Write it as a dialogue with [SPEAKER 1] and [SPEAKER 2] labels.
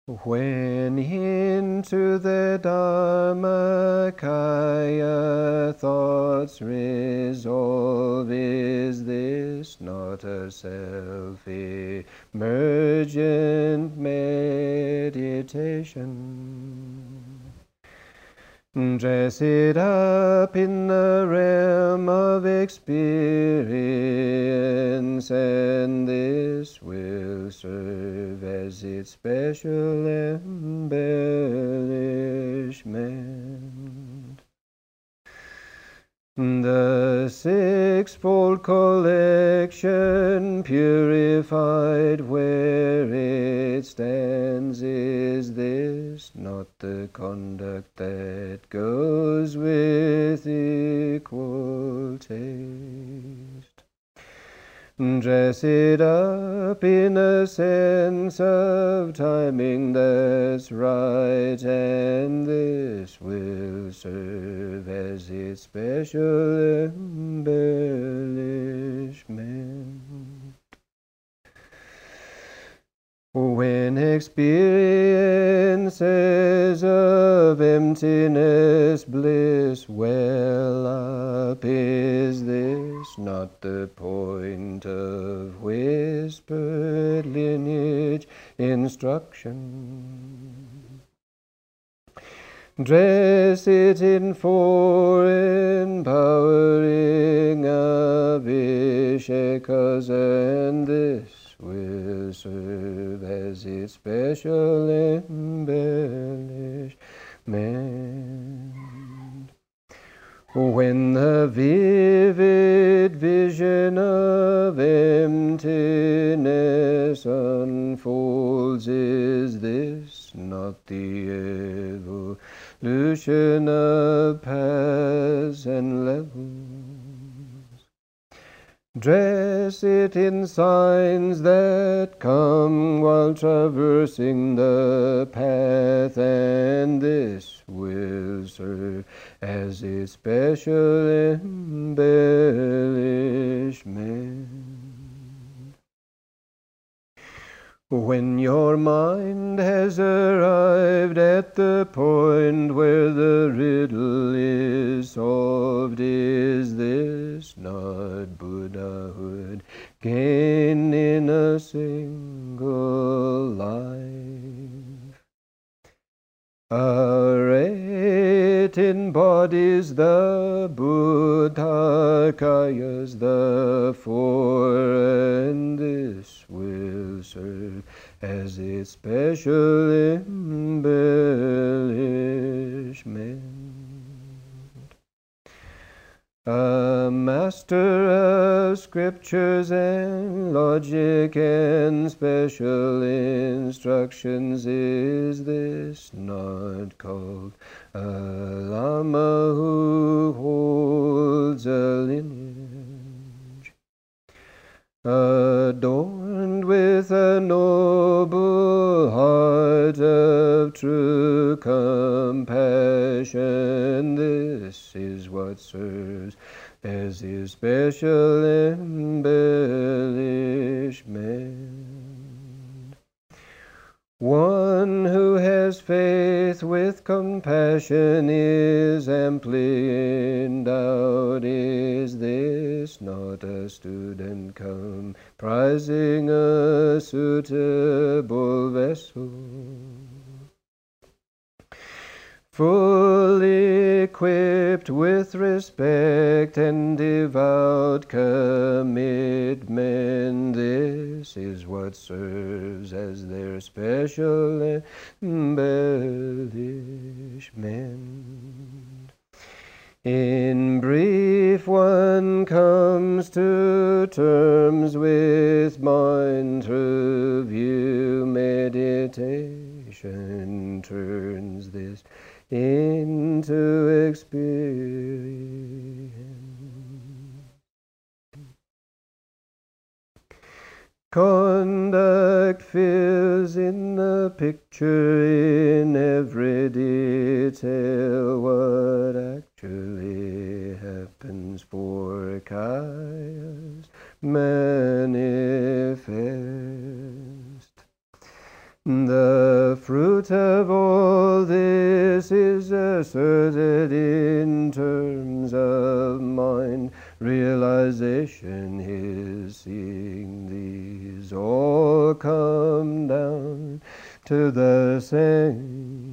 [SPEAKER 1] When into the Dharmakaya thoughts resolve, is this not a self-emergent meditation? Dress it up in the realm of experience, and this will serve as its special embellishment. The sixfold collection purified where it stands, is this not the conduct that goes with equal taste? Dress it up in a sense of timing that's right, and this will serve as its special embellishment. When experiences of emptiness bliss well up, is this not the point of whispered lineage instruction? Dress it in foreign powering abhishekas, and this will serve as its special embellishment. When the vivid vision of emptiness unfolds, is this not the evolution of paths and levels? Dress it in signs that come while traversing the path, and this will serve as its special embellishment. When your mind has arrived at the point where the riddle is solved, is this not Buddhahood gained in a single life? It embodies the Buddhakayas, the four, and this will serve as its special embellishment. A master of scriptures and logic and special instructions, is this not called a Lama who holds a lineage? Adorned with a noble heart of true compassion, this is what serves as his special embellishment. One who has faith with compassion is amply endowed. Is this not a student comprising a suitable vessel? Fully equipped with respect and devout commitment, this is what serves as their special embellishment. In brief, one comes to terms with mind through view. Meditation turns this into experience. Conduct fills in the picture in every detail what actually happens for Kaya's manifest. The fruit of all this is asserted in terms of mind. Realization is seeing these all come down to the same